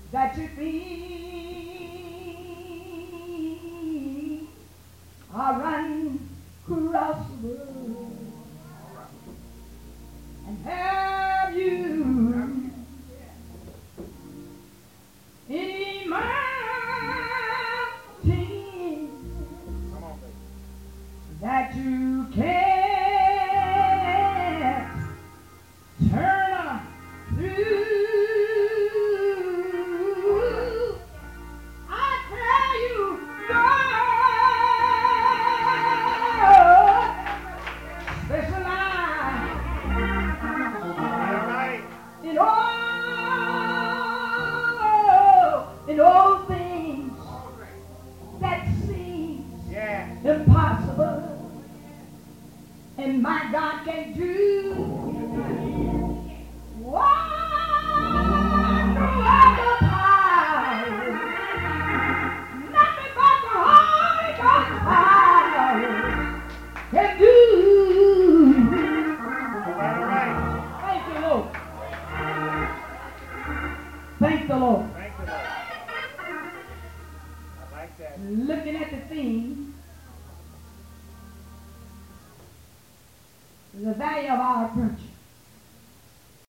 that you think are uncrossable, and have you any mountain that you can't turn through? I tell you, God specializes in all things that seem impossible, and my God can do what no other power, nothing but the Holy Ghost power can do. Thank you, Lord. Thank the Lord. Thank the Lord. I like that. Looking at the theme, the value of our approach.